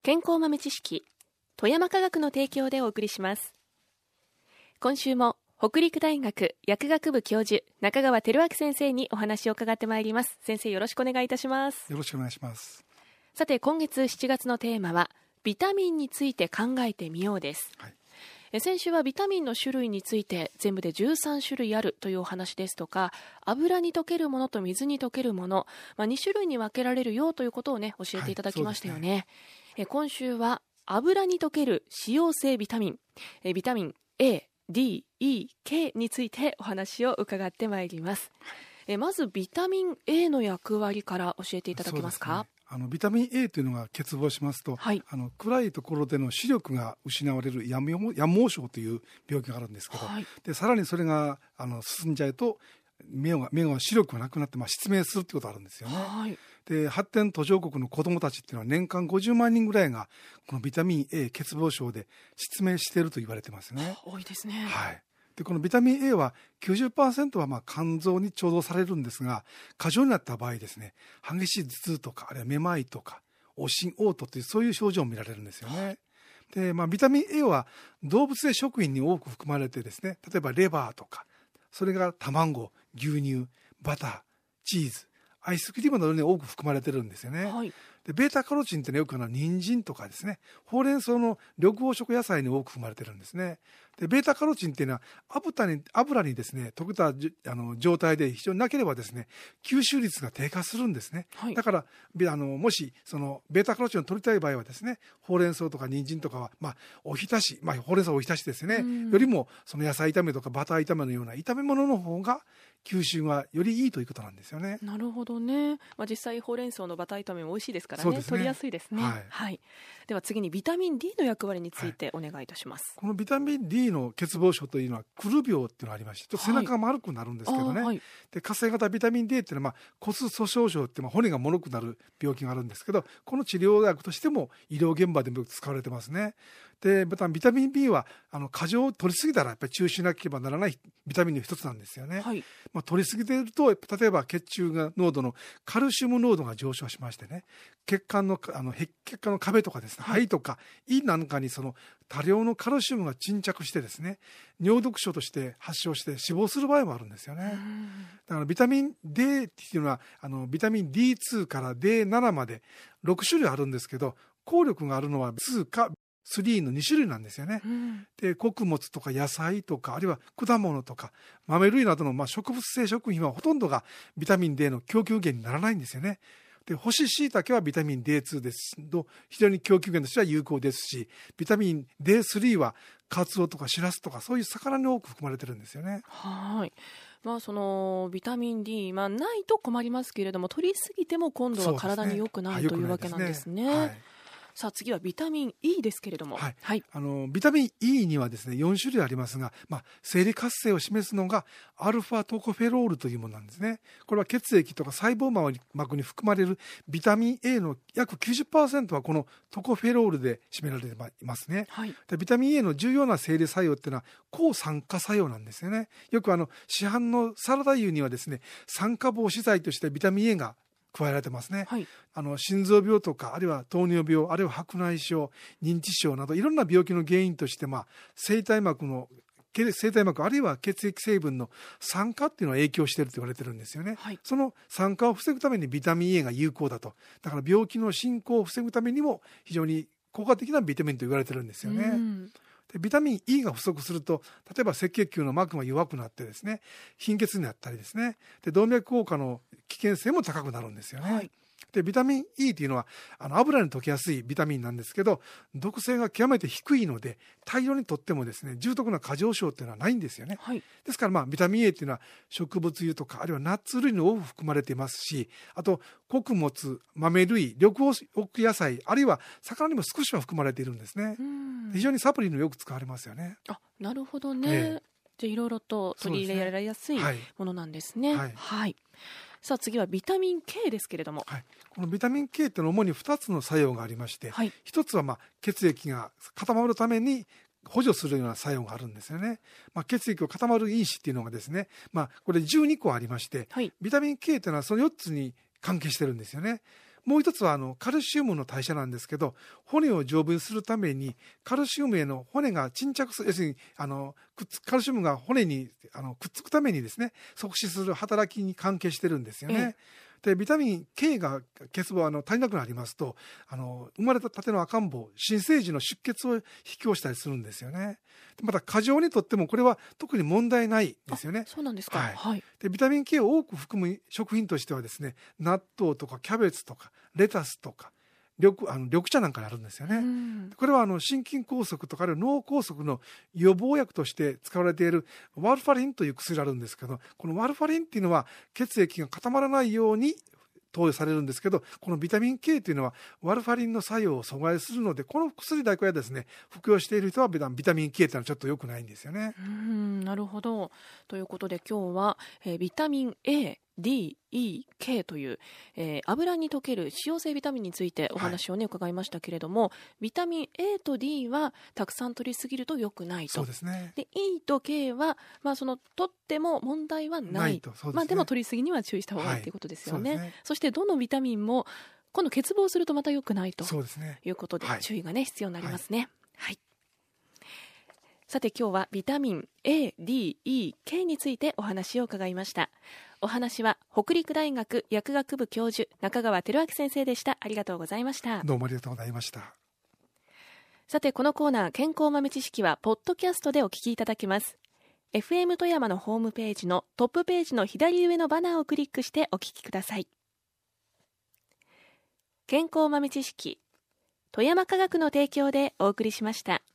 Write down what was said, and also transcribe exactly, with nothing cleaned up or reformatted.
健康豆知識、富山科学の提供でお送りします。今週も北陸大学薬学部教授中川照明先生にお話を伺ってまいります。先生、よろしくお願いいたします。 よろしくお願いします。 さて、今月しちがつのテーマはビタミンについて考えてみようです。はい、え先週はビタミンの種類について全部でじゅうさんしゅるいあるというお話ですとか、油に溶けるものと水に溶けるもの、まあ、にしゅるいに分けられるよということをね教えていただきましたよね。はい、え今週は油に溶ける脂溶性ビタミン、えビタミン A、D、E、K についてお話を伺ってまいります。えまずビタミン A の役割から教えていただけますか。 あのビタミン A というのが欠乏しますと、はい、あの暗いところでの視力が失われる夜盲症という病気があるんですけど、はい、でさらにそれがあの進んじゃうと目が目が視力がなくなって、まあ、失明するということがあるんですよね。はい、で発展途上国の子どもたちっていうのは年間ごじゅうまんにんぐらいがこのビタミン A 欠乏症で失明していると言われてますね。 多いですね。 はい、でこのビタミン A は きゅうじゅっパーセント はまあ肝臓に調動されるんですが、過剰になった場合ですね、激しい頭痛とかあるいはめまいとか悪心嘔吐というそういう症状も見られるんですよね。で、まあ、ビタミン A は動物性食品に多く含まれてですね、例えばレバーとか、それが卵、牛乳、バター、チーズ、アイスクリームなどに多く含まれてるんですよね。はい、でベータカロチンって、ね、よくあの人参とかですね、ほうれん草の緑黄色野菜に多く含まれてるんですね。でベータカロチンっていうのは油に油にですね溶けたあの状態で非常になければですね吸収率が低下するんですね。はい、だからあのもしそのベータカロチンを取りたい場合はですね、ほうれん草とか人参とかは、まあ、おひたし、まあ、ほうれん草はおひたしですね、よりもその野菜炒めとかバター炒めのような炒め物の方が吸収がよりいいということなんですよね。 なるほどね。まあ、実際ほうれん草のバター炒めも美味しいですから ね, ね取りやすいですね。はいはい、では次にビタミン D の役割についてお願いいたします。はい、 このビタミン D の欠乏症というのはクル病っていうのがありまして、ちょっと背中が丸くなるんですけどね。はい、で活性型ビタミン D っていうのは、まあ、骨粗鬆症っていうのは骨が脆くなる病気があるんですけど、この治療薬としても医療現場でもよく使われてますね。でまたビタミン B はあの過剰を取りすぎたらやっぱり中止しなければならないビタミンの一つなんですよね。はい、まあ、取りすぎていると例えば血中が濃度のカルシウム濃度が上昇しましてね、血管のあの血管の壁とかですね、はい、肺とか胃なんかにその多量のカルシウムが沈着してですね、尿毒症として発症して死亡する場合もあるんですよね。だからビタミン D っていうのはあのビタミン ディーツー から ディーセブン までろくしゅるいあるんですけど、効力があるのはにかスリーのにしゅるいなんですよね。うん、で穀物とか野菜とかあるいは果物とか豆類などのまあ植物性食品はほとんどがビタミン D の供給源にならないんですよね。で干し椎茸はビタミン ディーツー ですと非常に供給源としては有効ですし、ビタミン ディースリー はカツオとかシラスとかそういう魚に多く含まれてるんですよね。 はい、まあ、そのビタミン D、まあ、ないと困りますけれども、取りすぎても今度は体に良くない、ね、というわけなんですね。はい、さあ次はビタミン E ですけれども、はいはい、 あのビタミン E にはですねよんしゅるいありますが、まあ、生理活性を示すのがアルファトコフェロールというものなんですね。これは血液とか細胞膜に含まれるビタミン A の約 きゅうじゅっパーセント はこのトコフェロールで占められていますね。はい、でビタミン A の重要な生理作用っていうのは抗酸化作用なんですよね。よくあの市販のサラダ油にはですね酸化防止剤としてビタミン A が加えられてますね。はい、あの心臓病とかあるいは糖尿病あるいは白内障認知症などいろんな病気の原因として、まあ、生体膜の生体膜あるいは血液成分の酸化っていうのが影響していると言われてるんですよね。はい、その酸化を防ぐためにビタミン A が有効だと。だから病気の進行を防ぐためにも非常に効果的なビタミンと言われてるんですよね。うんでビタミン E が不足すると例えば赤血球の膜が弱くなってですね貧血になったりですね、で動脈硬化の危険性も高くなるんですよね。はい、でビタミン E というのはあの油に溶けやすいビタミンなんですけど、毒性が極めて低いので大量にとってもですね重篤な過剰症というのはないんですよね。はい、ですから、まあ、ビタミン A というのは植物油とかあるいはナッツ類に多く含まれていますし、あと穀物豆類緑黄色野菜あるいは魚にも少しは含まれているんですね。非常にサプリによく使われますよね。 あ、なるほどね。ええ、じゃあいろいろと取り入れられやすいものなんですね。はいはい、さあ次はビタミン K ですけれども、はい、 このビタミン K というのは主にふたつの作用がありまして、はい、ひとつはまあ血液が固まるために補助するような作用があるんですよね。まあ、血液を固まる因子っていうのがですね、まあ、これじゅうにこありまして、はい、ビタミン K というのはそのよっつに関係してるんですよね。 もう一つはあのカルシウムの代謝なんですけど、骨を丈夫にするためにカルシウムへの骨が沈着する、要するにあのくっつカルシウムが骨にあのくっつくためにですね、促進する働きに関係してるんですよね。でビタミン K が欠乏あの足りなくなりますと、あの生まれたての赤ん坊新生児の出血を引き起こしたりするんですよね。また過剰にとってもこれは特に問題ないですよね。 そうなんですか。 はいはい、でビタミン K を多く含む食品としてはですね、納豆とかキャベツとかレタスとか緑あの緑茶なんかにあるんですよね。これはあの心筋梗塞とか脳梗塞の予防薬として使われているワルファリンという薬があるんですけど、このワルファリンっていうのは血液が固まらないように投与されるんですけど、このビタミン K というのはワルファリンの作用を阻害するので、この薬だけはですね服用している人はビタミン K というのはちょっと良くないんですよね。 うーん、なるほど。ということで今日は、えー、ビタミン A D、E、K という、えー、油に溶ける脂溶性ビタミンについてお話をね、はい、伺いましたけれども、ビタミン A と D はたくさん取りすぎると良くないと。 そうですね。 で E と K は、まあ、その取っても問題はない、ないと。そうですね。まあ、でも取りすぎには注意した方がいいということですよね。はい、 そ, ねそしてどのビタミンも今度欠乏するとまた良くないということで、注意がね必要になりますね。はい、はい、さて今日はビタミン A、D、E、K についてお話を伺いました。お話は北陸大学薬学部教授中川輝明先生でした。ありがとうございました。 どうもありがとうございました。 さてこのコーナー健康豆知識はポッドキャストでお聞きいただけます。 エフエム 富山のホームページのトップページの左上のバナーをクリックしてお聞きください。健康豆知識、富山科学の提供でお送りしました。